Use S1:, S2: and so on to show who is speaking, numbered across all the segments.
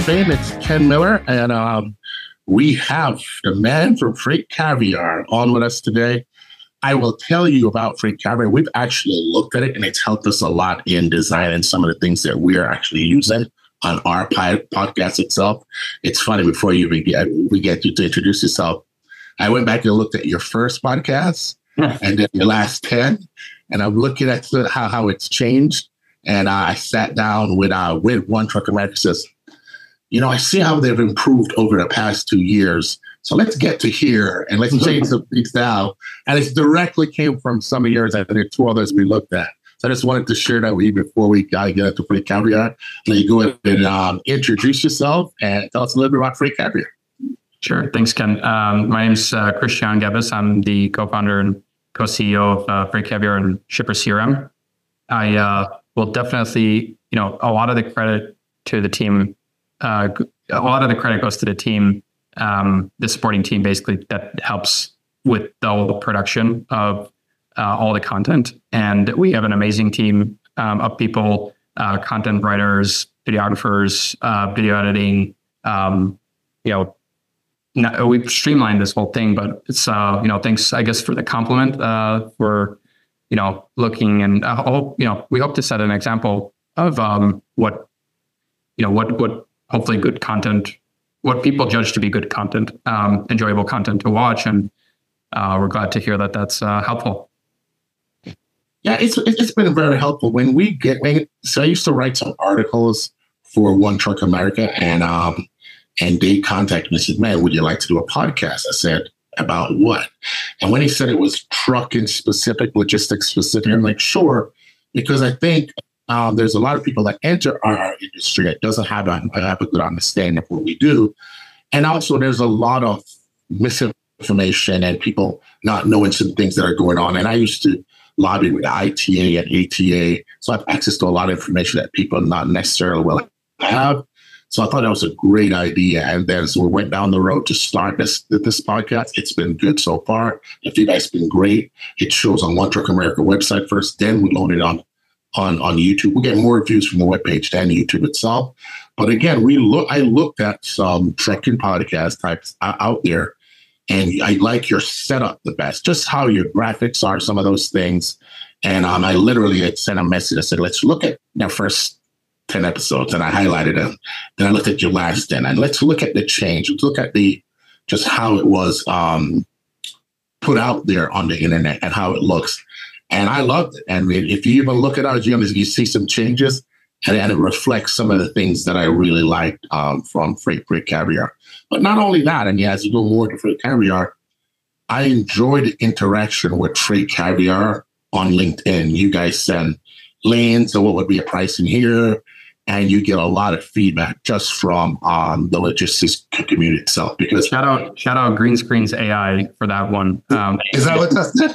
S1: Fame. It's Ken Miller, and we have the man from Freight Caviar on with us today. I will tell you about Freight Caviar. We've actually looked at it, and it's helped us a lot in designing some of the things that we are actually using on our podcast itself. It's funny, before we get you to introduce yourself, I went back and looked at your first podcast and then your last 10, and I'm looking at how it's changed. And I sat down with One Truck America. Says, I see how they've improved over the past 2 years. So let's get to here and let's change some things now. And it directly came from some of yours. I think there are 2 others we looked at. So I just wanted to share that with you before we got to get into Freight Caviar. Let you go ahead and introduce yourself and tell us a little bit about Freight Caviar.
S2: Sure. Thanks, Ken. My name's Christian Gebbis. I'm the co-founder and co-CEO of Freight Caviar and Shipper CRM. I will definitely, a lot of the credit to the team. A lot of the credit goes to the team, the supporting team, basically, that helps with all the production of all the content. And we have an amazing team of people, content writers, videographers, video editing. We've streamlined this whole thing, but it's thanks, I guess, for the compliment. For looking, and we hope to set an example of what hopefully good content, what people judge to be good content, enjoyable content to watch, and we're glad to hear that that's helpful.
S1: Yeah, it's been very helpful. So I used to write some articles for One Truck America, and they contacted me and said, "Man, would you like to do a podcast?" I said, "About what?" And when he said it was trucking specific, logistics specific, I'm like, sure, because I think there's a lot of people that enter our industry that doesn't have a good understanding of what we do. And also there's a lot of misinformation and people not knowing some things that are going on. And I used to lobby with ITA and ATA, so I have access to a lot of information that people not necessarily will have. So I thought that was a great idea. And then so we went down the road to start this podcast. It's been good so far. The feedback's been great. It shows on One Truck America website first, then we load it on YouTube. We get more views from the webpage than YouTube itself. But again, I looked at some trucking podcast types out there, and I like your setup the best, just how your graphics are, some of those things. And I literally had sent a message. I said, let's look at the first 10 episodes, and I highlighted them. Then I looked at your last 10, and let's look at the change. Let's look at just how it was put out there on the internet and how it looks. And I loved it. And if you even look at our GMs, you see some changes, and it reflects some of the things that I really liked from Freight Caviar. But not only that, and as you go more to Freight Caviar, I enjoyed the interaction with Freight Caviar on LinkedIn. You guys send lanes, so what would be a pricing here? And you get a lot of feedback just from the logistics community itself. Because
S2: shout out Green Screens AI for that one.
S1: Is that what that's?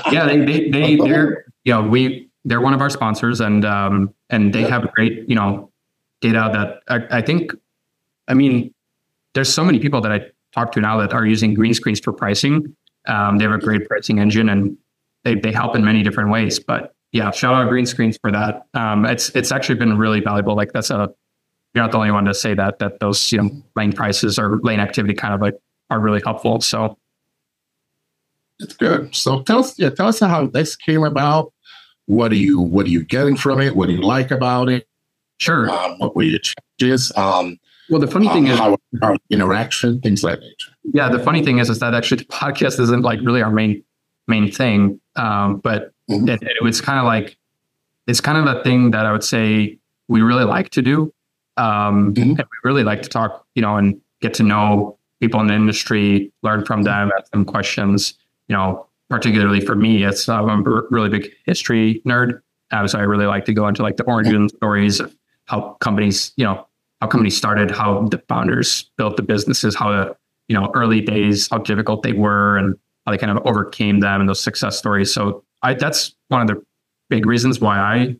S2: Yeah, they're one of our sponsors, and they have great data that I think. I mean, there's so many people that I talk to now that are using Green Screens for pricing. They have a great pricing engine, and they help in many different ways. But yeah, shout out Green Screens for that. It's actually been really valuable. Like you're not the only one to say that those lane prices or lane activity kind of are really helpful. So
S1: it's good. So tell us how this came about. What are you getting from it? What do you like about it?
S2: Sure.
S1: What were your changes?
S2: Well, the funny thing is
S1: our interaction, things like that.
S2: Yeah, the funny thing is that actually the podcast isn't like really our main thing, but it's kind of a thing that I would say we really like to do. And we really like to talk, and get to know people in the industry, learn from them, ask them questions. Particularly for me, I'm a really big history nerd. So I really like to go into like the origin stories of how companies started, how the founders built the businesses, how the, early days, how difficult they were, and how they kind of overcame them, and those success stories. So that's one of the big reasons why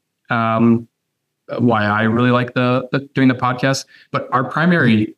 S2: I really like the doing the podcast. But our primary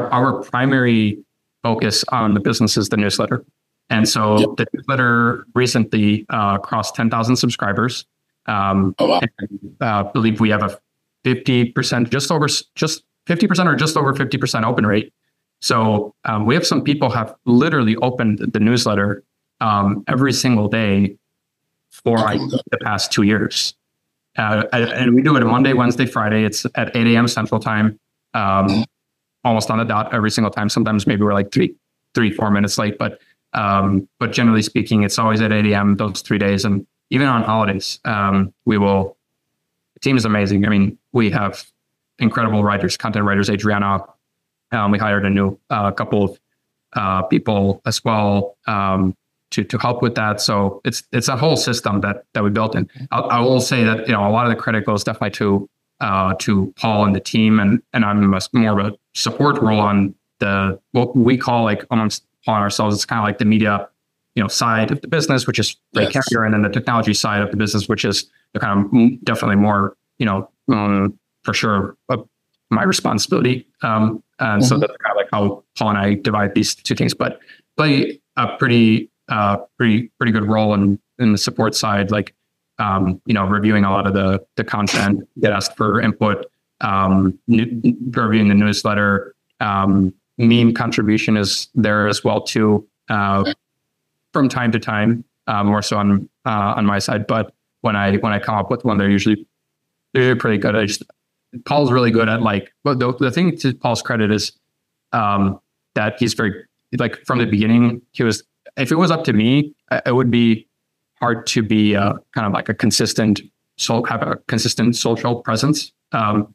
S2: focus on the business is the newsletter. And so the newsletter recently crossed 10,000 subscribers. Oh, wow. And, I believe we have a 50%, just 50% or just over 50% open rate. So we have some people have literally opened the newsletter every single day for the past 2 years. And we do it Monday, Wednesday, Friday. It's at 8 a.m. Central Time, almost on the dot every single time. Sometimes maybe we're like 4 minutes late, but generally speaking, it's always at 8 a.m. those 3 days. And even on holidays, the team is amazing. I mean, we have incredible writers, content writers, Adriana. We hired a new couple of people as well to help with that. So it's a whole system that we built in. I will say that, a lot of the credit goes definitely to Paul and the team, and I'm more of a support role on what we call like on ourselves. It's kind of like the media, side of the business, which is Ray Carrier, and then the technology side of the business, which is the kind of definitely more, for sure, my responsibility. And so that's kind of like how Paul and I divide these two things, but play a pretty good role in the support side, like, reviewing a lot of the content, get asked for input, reviewing the newsletter, meme contribution is there as well too, from time to time, more so on my side. But when I come up with one, they're usually pretty good. Paul's really good at but the thing to Paul's credit is that he's very, from the beginning, if it was up to me, it would be hard to be kind of like have a consistent social presence. And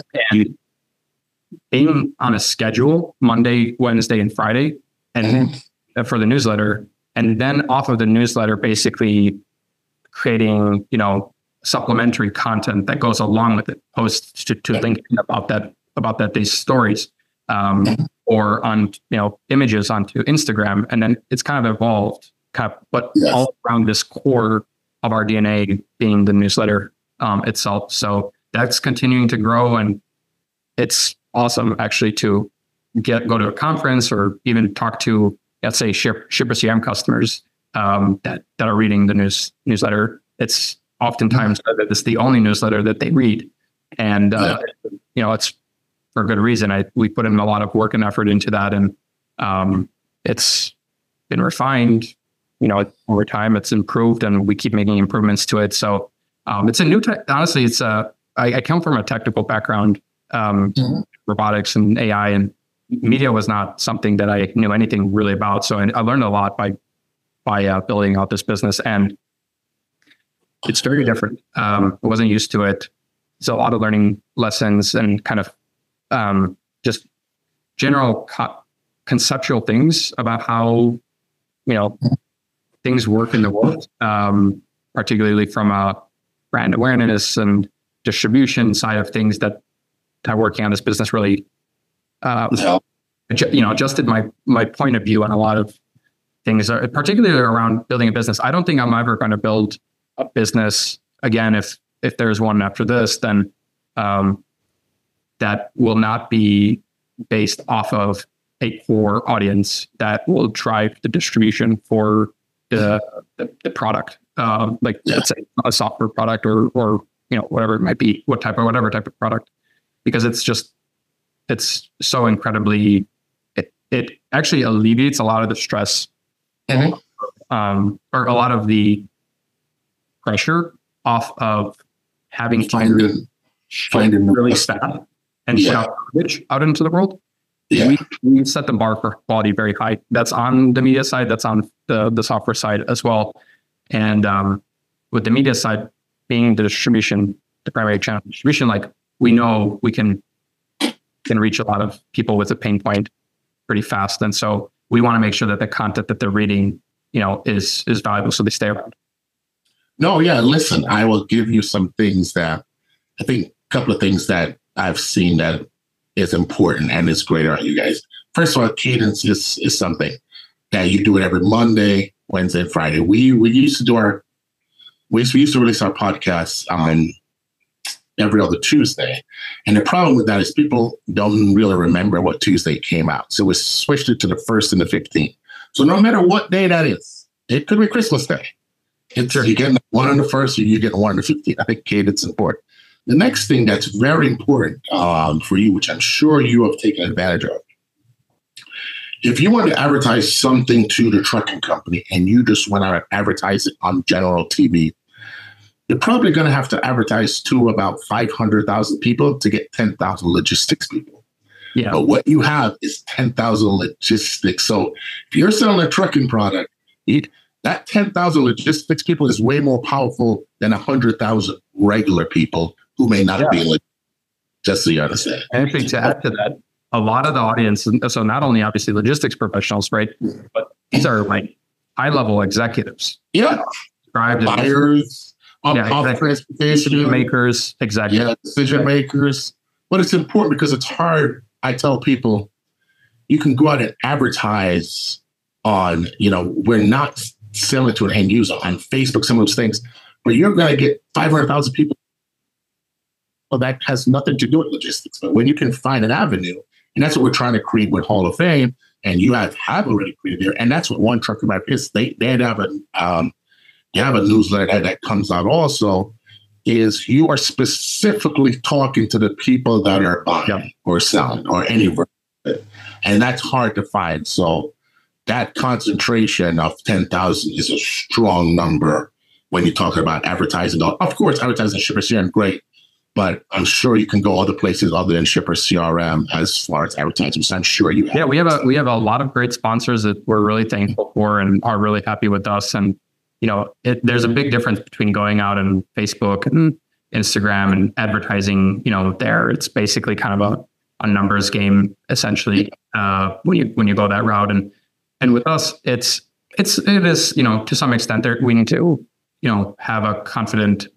S2: being on a schedule, Monday, Wednesday, and Friday, and for the newsletter, and then off of the newsletter, basically creating, supplementary content that goes along with it, posts to LinkedIn about that day's stories, or on, images onto Instagram. And then it's kind of evolved, but all around this core of our DNA being the newsletter itself. So that's continuing to grow, and it's awesome actually to go to a conference or even talk to, let's say, ShipperCM customers that are reading the newsletter. It's oftentimes that it's the only newsletter that they read, and it's for good reason. We put in a lot of work and effort into that, and it's been refined. Over time, it's improved, and we keep making improvements to it. So it's a new tech. Honestly, I come from a technical background, robotics and AI, and media was not something that I knew anything really about. So I learned a lot by building out this business, and it's very different. I wasn't used to it. So a lot of learning lessons and kind of just general conceptual things about how, things work in the world, particularly from a brand awareness and distribution side of things that working on this business really, adjusted my point of view on a lot of things, particularly around building a business. I don't think I'm ever going to build a business again. If there's one after this, then that will not be based off of a core audience that will drive the distribution for the product, let's say a software product or whatever it might be, whatever type of product, because it's so incredibly, it actually alleviates a lot of the stress, or a lot of the pressure off of having to find really staff and put out into the world. We set the bar for quality very high. That's on the media side. That's on the software side as well. And with the media side being the distribution, the primary channel distribution, we know we can reach a lot of people with a pain point pretty fast. And so we want to make sure that the content that they're reading, is valuable, so they stay around.
S1: No, yeah. Listen, I will give you some things that I think, a couple of things that I've seen that is important and is great on you guys. First of all, cadence is something that you do it every Monday, Wednesday, and Friday. We used to release our podcasts on every other Tuesday. And the problem with that is people don't really remember what Tuesday came out. So we switched it to the 1st and the 15th. So no matter what day that is, it could be Christmas Day. You get one on the 1st, or you get one on the 15th. I think cadence is important. The next thing that's very important for you, which I'm sure you have taken advantage of, if you want to advertise something to the trucking company and you just want to advertise it on general TV, you're probably going to have to advertise to about 500,000 people to get 10,000 logistics people.
S2: Yeah.
S1: But what you have is 10,000 logistics. So if you're selling a trucking product, that 10,000 logistics people is way more powerful than 100,000 regular people who may not be logistics, just so you understand.
S2: And I think to add to that, a lot of the audience, so not only obviously logistics professionals, right, but these are like high-level executives.
S1: Yeah. Buyers, transportation.
S2: Decision makers, exactly.
S1: Yeah, decision makers. But it's important because it's hard. I tell people, you can go out and advertise on, we're not selling to an end user on Facebook, some of those things, but you're going to get 500,000 people. Well, that has nothing to do with logistics. But when you can find an avenue, and that's what we're trying to create with Hall of Fame, and you have already created there, and that's what One Truck America is. They have a newsletter that comes out also. Is you are specifically talking to the people that are buying or selling or anywhere, and that's hard to find. So that concentration of 10,000 is a strong number when you're talking about advertising. Of course, advertising Shipper CRM, great. But I'm sure you can go other places other than Shipper CRM as far as advertising. So I'm sure you have.
S2: Yeah, we have a lot of great sponsors that we're really thankful for and are really happy with us. And there's a big difference between going out on Facebook and Instagram and advertising. There it's basically kind of a numbers game essentially when you go that route. And with us, it is to some extent there we need to have a confident.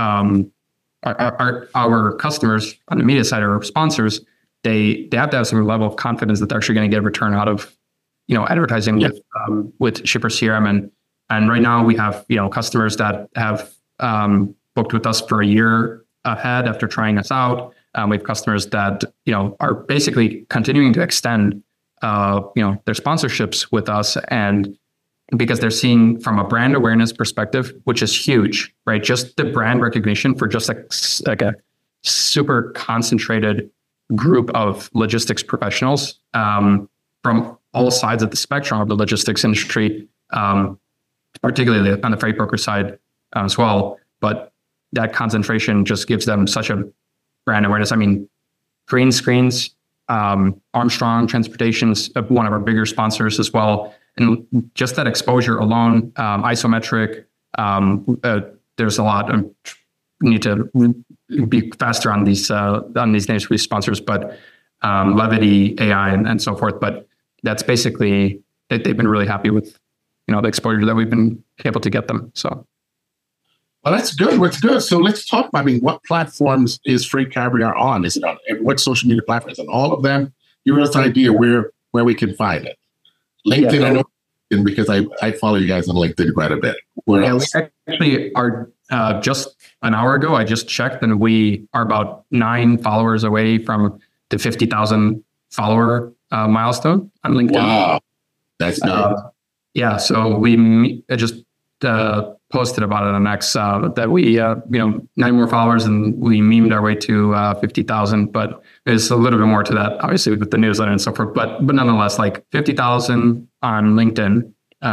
S2: Our customers on the media side, our sponsors, they have to have some level of confidence that they're actually going to get a return out of, advertising with Shipper CRM. And right now we have, customers that have booked with us for a year ahead after trying us out. We have customers that, are basically continuing to extend, their sponsorships with us, and because they're seeing from a brand awareness perspective, which is huge, right? Just the brand recognition for just like a super concentrated group of logistics professionals from all sides of the spectrum of the logistics industry, particularly on the freight broker side as well. But that concentration just gives them such a brand awareness. I mean, Green Screens, Armstrong Transportation's one of our bigger sponsors as well. And just that exposure alone, Isometric, there's a lot. I need to be faster on these names for these sponsors, but Levity AI and so forth. But that's basically they've been really happy with the exposure that we've been able to get them. So,
S1: well, that's good. What's good. So let's talk about. What platforms is Freight Caviar on? Is it on what social media platforms? On all of them? Give us an idea where we can find it. LinkedIn, I know, because I follow you guys on LinkedIn quite a bit. Where else?
S2: We actually are just an hour ago. I just checked, and we are about 9 followers away from the 50,000 follower milestone on LinkedIn.
S1: Wow, that's good.
S2: Yeah, so we just posted about it on X that we 9 more followers, and we memed our way to 50,000. But there's a little bit more to that, obviously, with the newsletter and so forth. But nonetheless, like 50,000 on LinkedIn,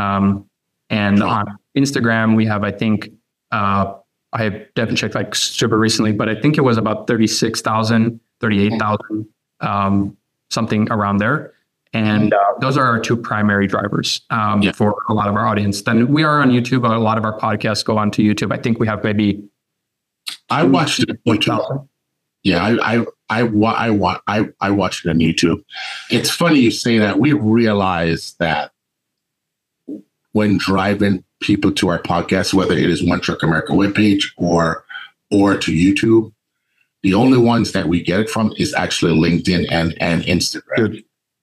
S2: and on Instagram we have, I think, I haven't checked like super recently, but I think it was about 36,000, 38,000, something around there. And those are our 2 primary drivers for a lot of our audience. Then we are on YouTube. A lot of our podcasts go onto YouTube. I think we have maybe.
S1: I watched it on YouTube. Yeah, I watched it on YouTube. It's funny you say that. We realize that when driving people to our podcast, whether it is One Truck America webpage or to YouTube, the only ones that we get it from is actually LinkedIn and Instagram.
S2: Good.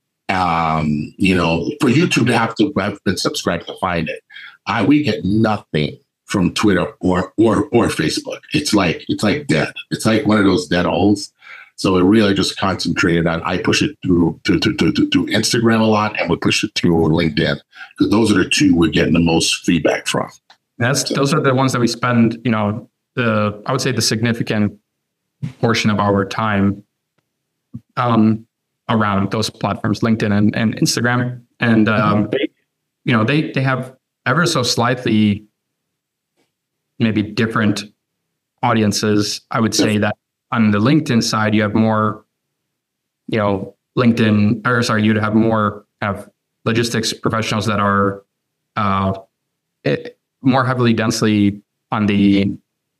S1: For YouTube to have been subscribed to find it, we get nothing from Twitter or Facebook. It's like dead. It's like one of those dead holes. So it really just concentrated on. I push it through to Instagram a lot, and we push it through LinkedIn because those are the 2 we're getting the most feedback from.
S2: Those are the ones that we spend. I would say the significant portion of our time around those platforms, LinkedIn and Instagram. And they have ever so slightly maybe different audiences. I would say that on the LinkedIn side, you have more, you'd have more kind of logistics professionals that are more heavily, densely on the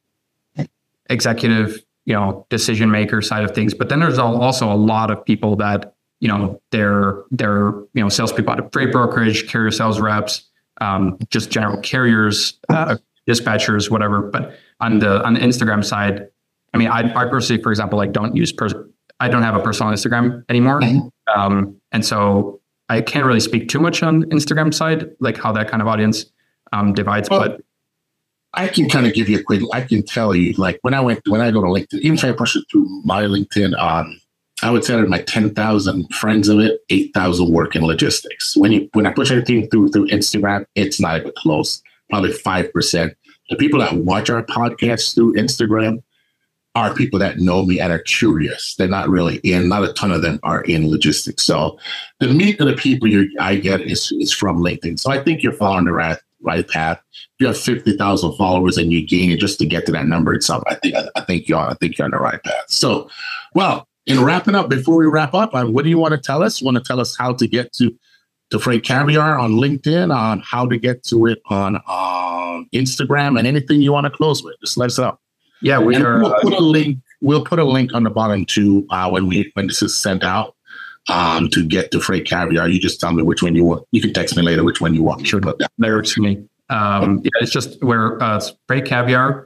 S2: executive, decision maker side of things. But then there's also a lot of people that, they're salespeople out of freight brokerage, carrier sales reps, just general carriers, dispatchers, whatever. But on the Instagram side, I mean, I personally, for example, like I don't have a personal Instagram anymore. And so I can't really speak too much on Instagram side, like how that kind of audience divides.
S1: Well,
S2: but
S1: I can kind of give you I can tell you, like when I go to LinkedIn, even if I push it through my LinkedIn, I would say that my 10,000 friends of it, 8,000 work in logistics. When I push everything through Instagram, it's not even close, probably 5%. The people that watch our podcast through Instagram are people that know me and are curious. They're not really not a ton of them are in logistics. So the meat of the people I get is from LinkedIn. So I think you're following the right path. If you have 50,000 followers and you gain it just to get to that number itself, I think you're on the right path. So, well, in wrapping up, before we wrap up, what do you want to tell us? You want to tell us how to get to Freight Caviar on LinkedIn, on how to get to it on Instagram, and anything you want to close with? Just let us know.
S2: Yeah,
S1: we'll put a link. We'll put a link on the bottom too when this is sent out to get to Freight Caviar. You just tell me which one you want. You can text me later which one you want.
S2: Sure, that works for me. It's just it's Freight Caviar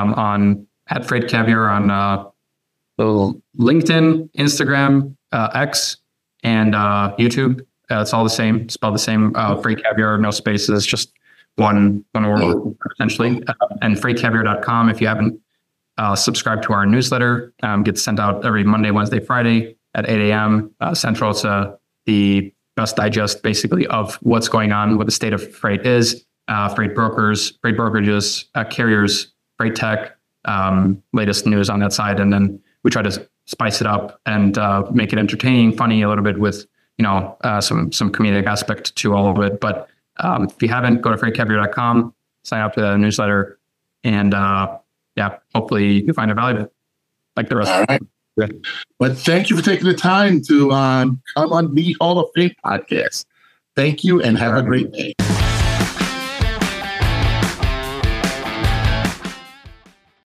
S2: at Freight Caviar on LinkedIn, Instagram, X, and YouTube. It's all the same. Spelled the same. Freight Caviar, no spaces, just one word essentially. And freightcaviar.com. If you haven't subscribed to our newsletter, gets sent out every Monday, Wednesday, Friday at 8 a.m. Central. It's the best digest basically of what's going on, what the state of freight is, freight brokers, freight brokerages, carriers, freight tech, latest news on that side. And then we try to spice it up and make it entertaining, funny, a little bit with, some comedic aspect to all of it. But if you haven't, go to freightcaviar.com, sign up to the newsletter, and hopefully you find it valuable like the rest.
S1: All right. But thank you for taking the time to come on the Hall of Fame podcast. Thank you and have a great day.